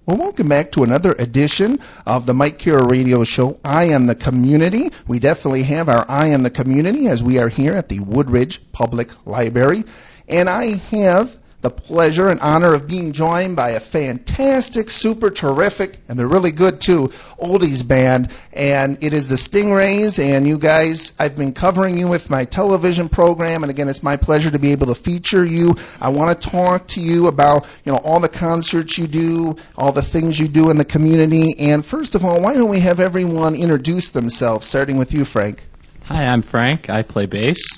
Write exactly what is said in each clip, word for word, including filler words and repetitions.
Well, welcome back to another edition of the Mike Kira Radio Show, I Am the Community. We definitely have our I Am the Community as we are here at the Woodridge Public Library. And I have the pleasure and honor of being joined by a fantastic, super terrific, and they're really good too, oldies band. And it is the Stingrays. And you guys, I've been covering you with my television program. And again, it's my pleasure to be able to feature you. I want to talk to you about, you know, all the concerts you do, all the things you do in the community. And first of all, why don't we have everyone introduce themselves, starting with you, Frank. Hi, I'm Frank. I play bass.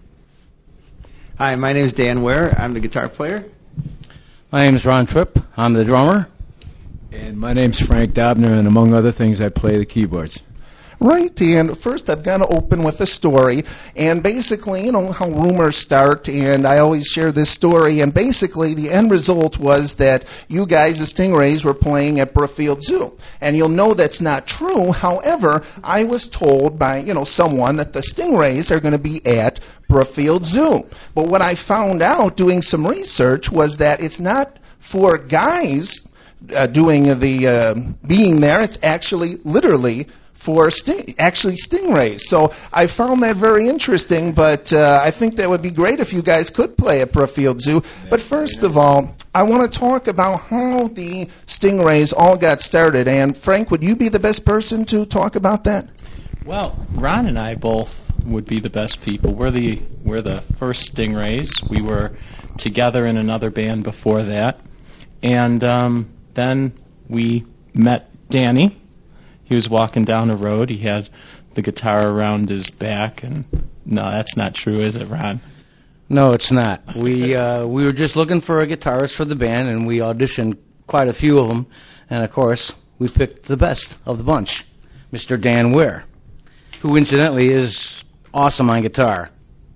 Hi, my name is Dan Ware. I'm the guitar player. My name is Ron Tripp. I'm the drummer. And my name's Frank Dobner, and among other things, I play the keyboards. Right, and first I've got to open with a story, and basically, you know, how rumors start, and I always share this story, and basically the end result was that you guys, the Stingrays, were playing at Brookfield Zoo, and you'll know that's not true. However, I was told by, you know, someone that the Stingrays are going to be at Brookfield Zoo, but what I found out doing some research was that it's not for guys uh, doing the uh, being there, it's actually literally for sting, actually Stingrays. So I found that very interesting, but uh, I think that would be great if you guys could play at Brookfield Zoo. But first of all, I want to talk about how the Stingrays all got started. And Frank, would you be the best person to talk about that? Well, Ron and I both would be the best people. We're the we're the first Stingrays. We were together in another band before that, and um, then we met Danny. He was walking down the road. He had the guitar around his back, and no, that's not true, is it, Ron? No, it's not. We uh, we were just looking for a guitarist for the band, and we auditioned quite a few of them. And, of course, we picked the best of the bunch, Mister Dan Ware, who, incidentally, is awesome on guitar.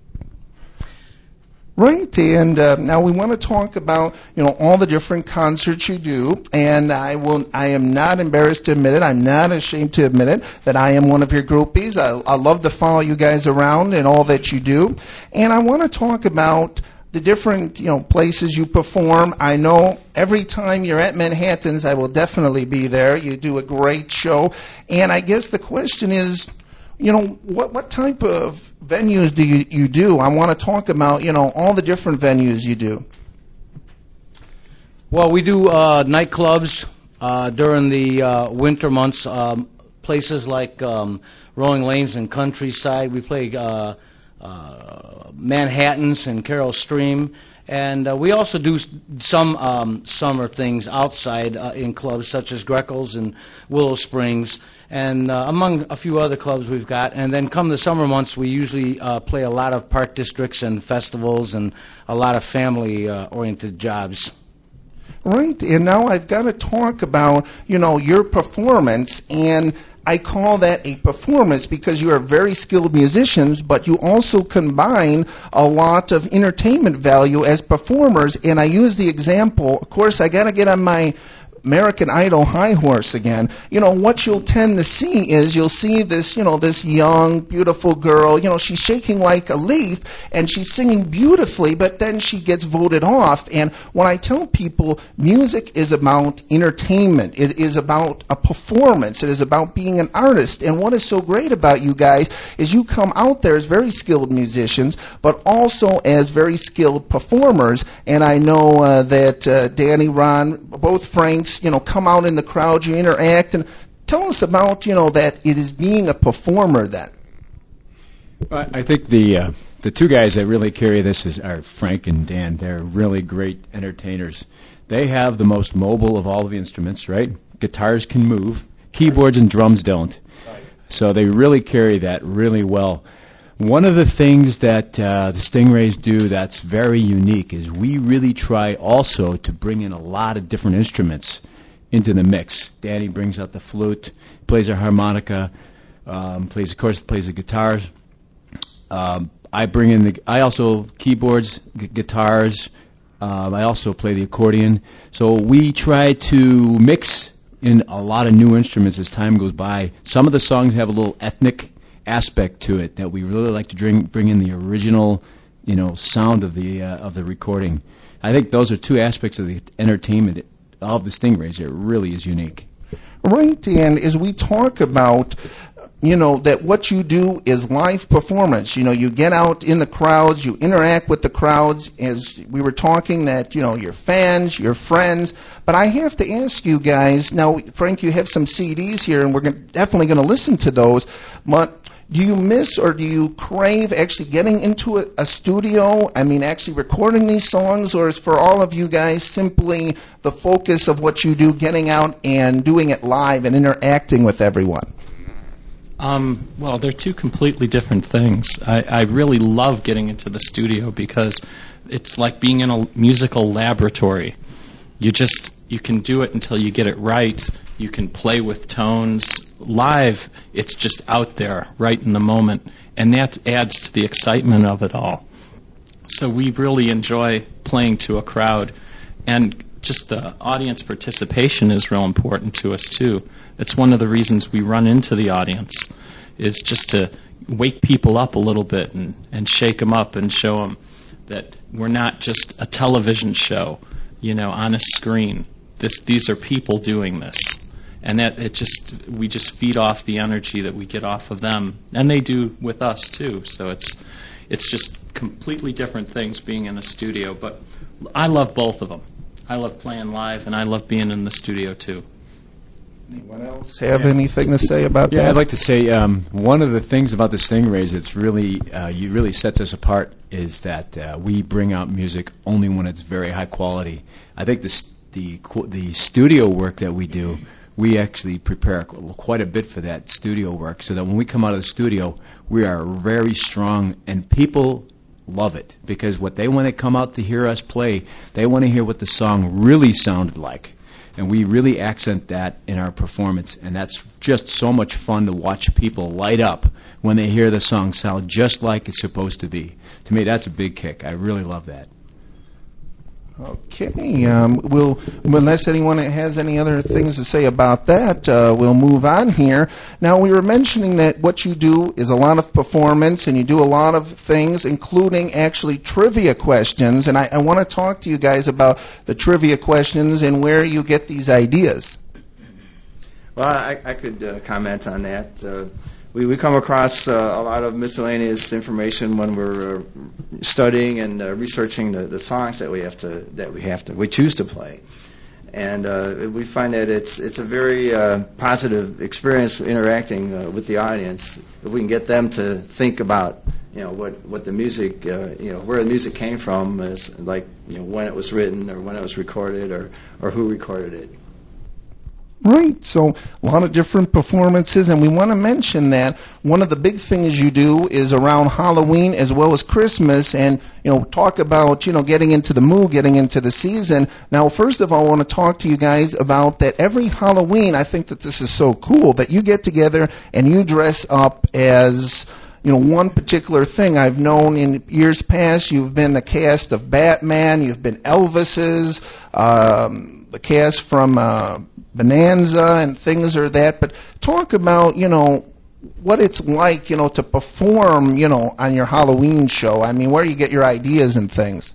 Right, and uh, now we want to talk about, you know, all the different concerts you do, and I will. I am not embarrassed to admit it. I'm not ashamed to admit it that I am one of your groupies. I, I love to follow you guys around and all that you do, and I want to talk about the different, you know, places you perform. I know every time you're at Manhattan's, I will definitely be there. You do a great show, and I guess the question is, you know, what what type of venues do you, you do? I want to talk about, you know, all the different venues you do. Well, we do uh, nightclubs uh, during the uh, winter months, um, places like um, Rolling Lanes and Countryside. We play uh, uh, Manhattan's and Carroll Stream. And uh, we also do some um, summer things outside uh, in clubs such as Greckles and Willow Springs, and uh, among a few other clubs we've got. And then come the summer months, we usually uh, play a lot of park districts and festivals and a lot of family-oriented uh, jobs. Right, and now I've got to talk about, you know, your performance, and I call that a performance because you are very skilled musicians, but you also combine a lot of entertainment value as performers, and I use the example, of course, I got to get on my American Idol high horse again. You know, what you'll tend to see is you'll see this, you know, this young, beautiful girl, you know, she's shaking like a leaf and she's singing beautifully, but then she gets voted off. And when I tell people music is about entertainment, it is about a performance, it is about being an artist. And what is so great about you guys is you come out there as very skilled musicians, but also as very skilled performers. And I know uh, that uh, Danny, Ron, both Franks, you know, come out in the crowd, you interact, and tell us about, you know, that it is being a performer then. I think the uh, the two guys that really carry this is are Frank and Dan. They're really great entertainers. They have the most mobile of all of the instruments, right? Guitars can move, keyboards and drums don't. So they really carry that really well. One of the things that uh, the Stingrays do that's very unique is we really try also to bring in a lot of different instruments into the mix. Danny brings out the flute, plays a harmonica, um, plays, of course, plays the guitars. Um, I bring in the, I also keyboards, gu- guitars. Um, I also play the accordion. So we try to mix in a lot of new instruments as time goes by. Some of the songs have a little ethnic aspect to it that we really like to bring bring in the original, you know, sound of the uh, of the recording. I think those are two aspects of the entertainment all of the Stingrays, it really is unique. Right, and as we talk about, you know, that what you do is live performance. You know, you get out in the crowds, you interact with the crowds, as we were talking that, you know, your fans, your friends. But I have to ask you guys, now, Frank, you have some C Ds here, and we're gonna, definitely going to listen to those, but do you miss or do you crave actually getting into a, a studio, I mean, actually recording these songs, or is for all of you guys simply the focus of what you do, getting out and doing it live and interacting with everyone? Um, well, they're two completely different things. I, I really love getting into the studio because it's like being in a musical laboratory. You just, you can do it until you get it right. You can play with tones. Live, it's just out there, right in the moment, and that adds to the excitement of it all. So we really enjoy playing to a crowd, and just the audience participation is real important to us, too. It's one of the reasons we run into the audience, is just to wake people up a little bit and, and shake them up and show them that we're not just a television show, you know, on a screen. This, these are people doing this. And that it just, we just feed off the energy that we get off of them, and they do with us too. So it's, it's just completely different things being in a studio. But I love both of them. I love playing live, and I love being in the studio too. Anyone else have anything to say about Yeah, that? I'd like to say um, one of the things about the Stingrays that's really, uh, you really sets us apart is that uh, we bring out music only when it's very high quality. I think the the the studio work that we do, we actually prepare quite a bit for that studio work, so that when we come out of the studio, we are very strong, and people love it, because what they want to come out to hear us play, they want to hear what the song really sounded like. And we really accent that in our performance, and that's just so much fun to watch people light up when they hear the song sound just like it's supposed to be. To me, that's a big kick. I really love that. Okay, um, we'll, unless anyone has any other things to say about that, uh, we'll move on here. Now, we were mentioning that what you do is a lot of performance, and you do a lot of things, including actually trivia questions, and I, I want to talk to you guys about the trivia questions and where you get these ideas. Well, I, I could uh, comment on that. Uh, we, we come across uh, a lot of miscellaneous information when we're uh, studying and uh, researching the, the songs that we have to that we have to we choose to play, and uh, we find that it's it's a very uh, positive experience interacting uh, with the audience. If we can get them to think about, you know, what what the music, uh, you know, where the music came from, as like, you know, when it was written or when it was recorded, or or who recorded it. Right, so a lot of different performances, and we want to mention that one of the big things you do is around Halloween as well as Christmas, and, you know, talk about, you know, getting into the mood, getting into the season. Now, first of all, I want to talk to you guys about that every Halloween. I think that this is so cool that you get together and you dress up as, you know, one particular thing. I've known in years past you've been the cast of Batman, you've been Elvis's, um, the cast from uh, Bonanza and things or that. But talk about, you know, what it's like, you know, to perform, you know, on your Halloween show. I mean, where you get your ideas and things.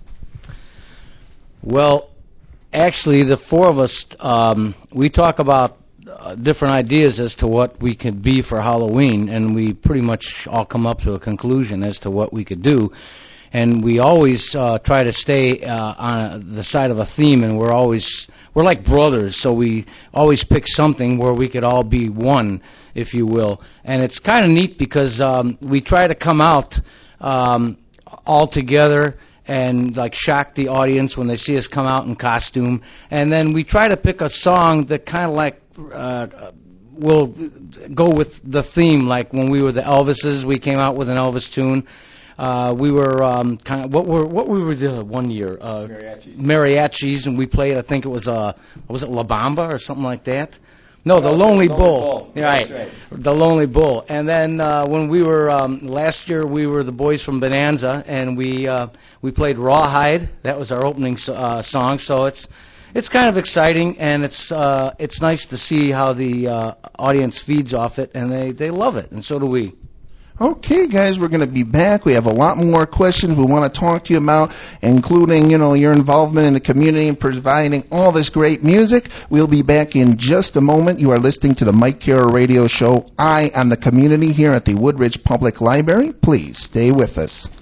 Well, actually, the four of us, um, we talk about uh, different ideas as to what we could be for Halloween, and we pretty much all come up to a conclusion as to what we could do. And we always uh, try to stay uh, on the side of a theme, and we're always we're like brothers, so we always pick something where we could all be one, if you will. And it's kind of neat because um, we try to come out um, all together and like shock the audience when they see us come out in costume. And then we try to pick a song that kind of like uh, will go with the theme. Like when we were the Elvises, we came out with an Elvis tune. Uh, we were um, kind of what were what we were the one year uh, Mariachis. mariachis, and we played. I think it was uh, was it La Bamba or something like that? No, the Oh, Lonely the Lonely Bull. Bull. Right. That's right. The Lonely Bull. And then uh, when we were um, last year, we were the boys from Bonanza, and we uh, we played Rawhide. That was our opening so- uh, song. So it's it's kind of exciting, and it's uh, it's nice to see how the uh, audience feeds off it, and they, they love it, and so do we. Okay, guys, we're going to be back. We have a lot more questions we want to talk to you about, including, you know, your involvement in the community and providing all this great music. We'll be back in just a moment. You are listening to the Mike Carroll Radio Show, Eye on the Community, here at the Woodridge Public Library. Please stay with us.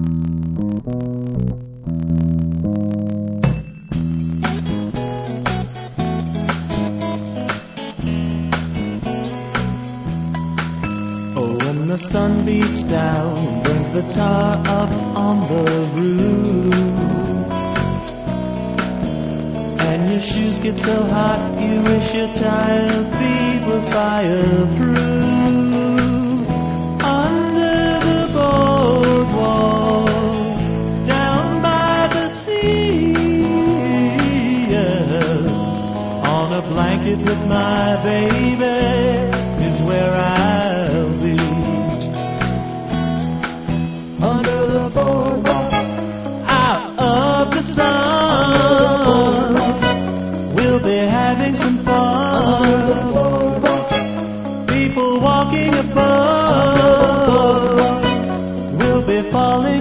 The sun beats down and brings the tar up on the roof, and your shoes get so hot you wish your tired feet were fireproof. Under the boardwalk, down by the sea, yeah, on a blanket with my baby is where I'll be. Under the boardwalk, out of the sun, we'll be having some fun. Under the boardwalk, people walking above, we'll be falling